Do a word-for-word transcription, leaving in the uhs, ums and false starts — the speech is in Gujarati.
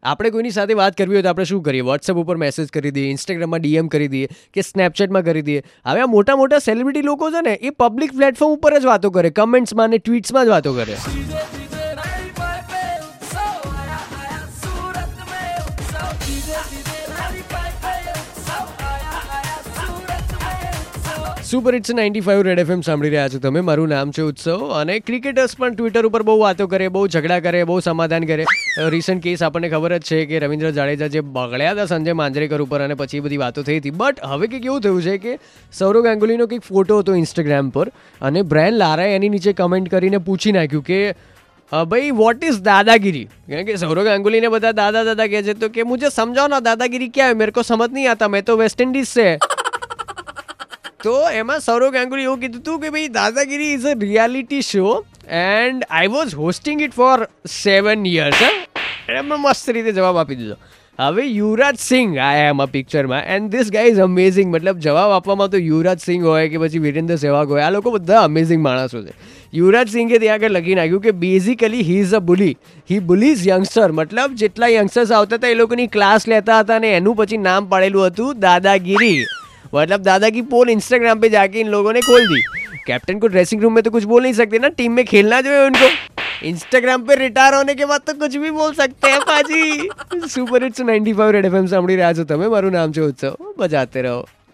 આપણે કોઈની સાથે વાત કરવી હોય તો આપણે શું કરીએ? વોટ્સએપ ઉપર મેસેજ કરી દઈએ, ઇન્સ્ટાગ્રામમાં ડીએમ કરી દઈએ કે સ્નેપચેટમાં કરી દઈએ. હવે આ મોટા મોટા સેલિબ્રિટી લોકો છે ને, એ પબ્લિક પ્લેટફોર્મ ઉપર જ વાતો કરે, કમેન્ટ્સમાં અને ટ્વીટ્સમાં જ વાતો કરે. Super hits ninety five Red FM સાંભળી રહ્યા છો તમે. મારું નામ છે ઉત્સવ. અને ક્રિકેટર્સ પણ ટ્વિટર ઉપર બહુ વાતો કરે, બહુ ઝઘડા કરે, બહુ સમાધાન કરે. રિસન્ટ કેસ આપણને ખબર જ છે કે રવિન્દ્ર જાડેજા જે બગડ્યા હતા સંજય માંજરેકર ઉપર, અને પછી બધી વાતો થઈ હતી. બટ હવે કંઈક એવું થયું છે કે સૌરવ ગાંગુલીનો કંઈક ફોટો હતો ઇન્સ્ટાગ્રામ પર, અને બ્રાયન લારાએ એની નીચે કમેન્ટ કરીને પૂછી નાખ્યું કે ભાઈ વોટ ઇઝ દાદાગીરી? કારણ કે સૌરવ ગાંગુલીને બધા દાદા દાદા કહે છે, તો કે મુझे સમજાવો ના દાદાગીરી ક્યાં है, मेरे को समझ नहीं आता, मैं तो वेस्ट इंडीज से. તો એમાં સૌરવ ગાંગુલી એવું કીધું હતું કે ભાઈ Dadagiri is a reality show and I was hosting it for seven years. એમાં મસ્ત રીતે જવાબ આપી દીધો. હવે યુવરાજ સિંહ આયા એમાં પિક્ચરમાં, and this guy is amazing. મતલબ જવાબ આપવામાં તો યુવરાજ સિંહ હોય કે પછી વિરેન્દ્ર સહેવાગ હોય, આ લોકો બધા અમેઝિંગ માણસો છે. યુવરાજ સિંહે ત્યાં આગળ લખી નાખ્યું કે basically he is a bully, he bullies youngster. મતલબ જેટલા યંગસ્ટર્સ આવતા હતા એ લોકોની ક્લાસ લેતા હતા, અને એનું પછી નામ પાડેલું હતું દાદાગીરી. मतलब दादा की पोल इंस्टाग्राम पे जाके इन लोगों ने खोल दी. कैप्टन को ड्रेसिंग रूम में तो कुछ बोल नहीं सकते ना, टीम में खेलना जो है उनको. इंस्टाग्राम पे रिटायर होने के बाद तो कुछ भी बोल सकते हैं पाजी. Super hits ninety five Red FM સાંભળી રહ્યા છો તમે. મારું નામ છે ઉત્સવ. બજાતે રહો.